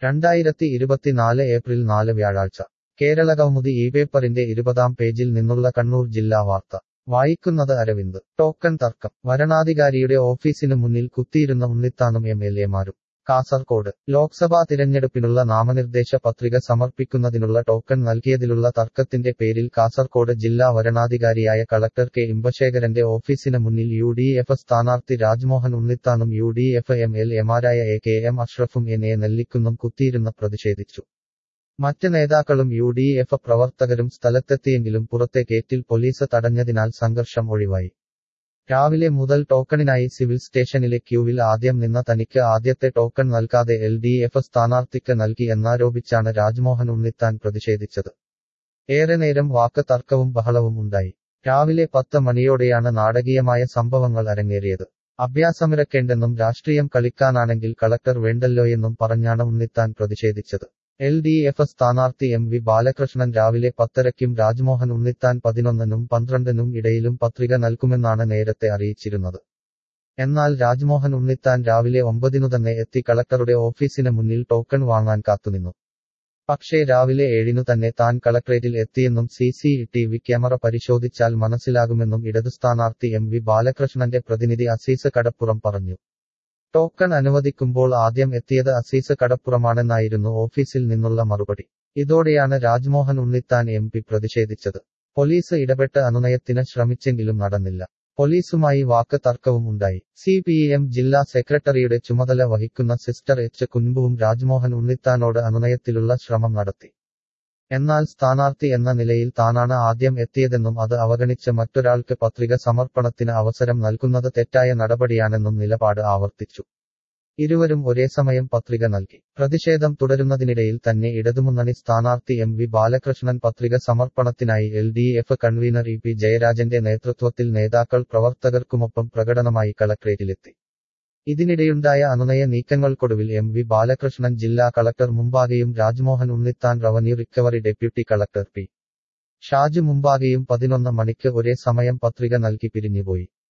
2024 April 4 വ്യാഴാഴ്ച കേരളകൗമുദി ഈ പേപ്പറിന്റെ 20-ാം പേജിൽ നിന്നുള്ള കണ്ണൂർ ജില്ലാ വാർത്ത വായിക്കുന്നത് അരവിന്ദ്. ടോക്കൺ തർക്കം. വരണാധികാരിയുടെ ഓഫീസിനു മുന്നിൽ കുത്തിയിരുന്ന ഉണ്ണിത്താനും എംഎൽഎമാരും. കാസർകോട്. ലോക്സഭാ തിരഞ്ഞെടുപ്പിനുള്ള നാമനിർദ്ദേശ പത്രിക സമർപ്പിക്കുന്നതിനുള്ള ടോക്കൺ നൽകിയതിലുള്ള തർക്കത്തിന്റെ പേരിൽ കാസർകോട് ജില്ലാ വരണാധികാരിയായ കളക്ടർ കെ ഇമ്പശേഖരന്റെ ഓഫീസിന് മുന്നിൽ യു.ഡി.എഫ് സ്ഥാനാർത്ഥി രാജ്മോഹൻ ഉണ്ണിത്താനും യു.ഡി.എഫ് എംഎൽഎമാരായ കെ എം അഷ്റഫും എ നെല്ലിക്കുന്നും കുത്തിയിരുന്ന് പ്രതിഷേധിച്ചു. മറ്റ് നേതാക്കളും യു.ഡി.എഫ് പ്രവർത്തകരും സ്ഥലത്തെത്തിയെങ്കിലും പുറത്തെ ഗേറ്റിൽ പോലീസ് തടഞ്ഞതിനാൽ സംഘർഷം ഒഴിവായി. രാവിലെ മുതൽ ടോക്കണിനായി സിവിൽ സ്റ്റേഷനിലെ ക്യൂവിൽ ആദ്യം നിന്ന തനിക്ക് ആദ്യത്തെ ടോക്കൺ നൽകാതെ എൽ.ഡി.എഫ് സ്ഥാനാർത്ഥിക്ക് നൽകി എന്നാരോപിച്ചാണ് രാജ്മോഹൻ ഉണ്ണിത്താൻ പ്രതിഷേധിച്ചത്. ഏറെ നേരം വാക്ക് തർക്കവും ബഹളവും ഉണ്ടായി. രാവിലെ 10 മണിയോടെയാണ് നാടകീയമായ സംഭവങ്ങൾ അരങ്ങേറിയത്. അഭ്യാസമിറക്കേണ്ടെന്നും രാഷ്ട്രീയം കളിക്കാനാണെങ്കിൽ കളക്ടർ വേണ്ടല്ലോയെന്നും പറഞ്ഞാണ് ഉണ്ണിത്താൻ പ്രതിഷേധിച്ചത്. എൽ.ഡി.എഫ് സ്ഥാനാർത്ഥി എം.വി. ബാലകൃഷ്ണൻ രാവിലെ 10:30-ക്കും രാജ്മോഹൻ ഉണ്ണിത്താൻ 11-നും 12-നും ഇടയിലും പത്രിക നൽകുമെന്നാണ് നേരത്തെ അറിയിച്ചിരുന്നത്. എന്നാൽ രാജ്മോഹൻ ഉണ്ണിത്താൻ രാവിലെ 9-നു തന്നെ എത്തി കളക്ടറുടെ ഓഫീസിന് മുന്നിൽ ടോക്കൺ വാങ്ങാൻ കാത്തുനിന്നു. പക്ഷേ രാവിലെ 7-നു തന്നെ താൻ കളക്ടറേറ്റിൽ എത്തിയെന്നും CCTV ക്യാമറ പരിശോധിച്ചാൽ മനസ്സിലാകുമെന്നും ഇടതു സ്ഥാനാർത്ഥി എം.വി. ബാലകൃഷ്ണന്റെ പ്രതിനിധി അസീസ് കടപ്പുറം പറഞ്ഞു. ടോക്കൺ അനുവദിക്കുമ്പോൾ ആദ്യം എത്തിയത് അസീസ് കടപ്പുറമാണെന്നായിരുന്നു ഓഫീസിൽ നിന്നുള്ള മറുപടി. ഇതോടെയാണ് രാജ്മോഹൻ ഉണ്ണിത്താൻ എം.പി പ്രതിഷേധിച്ചത്. പോലീസ് ഇടപെട്ട് അനുനയത്തിന് ശ്രമിച്ചെങ്കിലും നടന്നില്ല. പോലീസുമായി വാക്ക് തർക്കവും ഉണ്ടായി. CPM ജില്ലാ സെക്രട്ടറിയുടെ ചുമതല വഹിക്കുന്ന സിസ്റ്റർ എച്ച് കുൻബുവും രാജ്മോഹൻ ഉണ്ണിത്താനോട് അനുനയത്തിലുള്ള ശ്രമം നടത്തി. എന്നാൽ സ്ഥാനാർത്ഥി എന്ന നിലയിൽ താനാണ് ആദ്യം എത്തിയതെന്നും അത് അവഗണിച്ച് മറ്റൊരാൾക്ക് പത്രിക സമർപ്പണത്തിന് അവസരം നൽകുന്നത് തെറ്റായ നടപടിയാണെന്നും നിലപാട് ആവർത്തിച്ചു. ഇരുവരും ഒരേ സമയം പത്രിക നൽകി. പ്രതിഷേധം തുടരുന്നതിനിടയിൽ തന്നെ ഇടതുമുന്നണി സ്ഥാനാർത്ഥി എം.വി. ബാലകൃഷ്ണൻ പത്രിക സമർപ്പണത്തിനായി എൽ.ഡി.എഫ് കൺവീനർ ഇ.പി. ജയരാജന്റെ നേതൃത്വത്തിൽ നേതാക്കൾ പ്രവർത്തകർക്കുമൊപ്പം പ്രകടനമായി കളക്ടറേറ്റിലെത്തി. ഇതിനിടെയുണ്ടായ അനുനയ നീക്കങ്ങൾക്കൊടുവിൽ എം.വി. ബാലകൃഷ്ണൻ ജില്ലാ കളക്ടർ മുമ്പാകെയും Rajmohan Unnithan revenue recovery deputy collector P. Shaju മുമ്പാകെയും 11 മണിക്ക് ഒരേ സമയം പത്രിക നൽകി പിരിഞ്ഞുപോയി.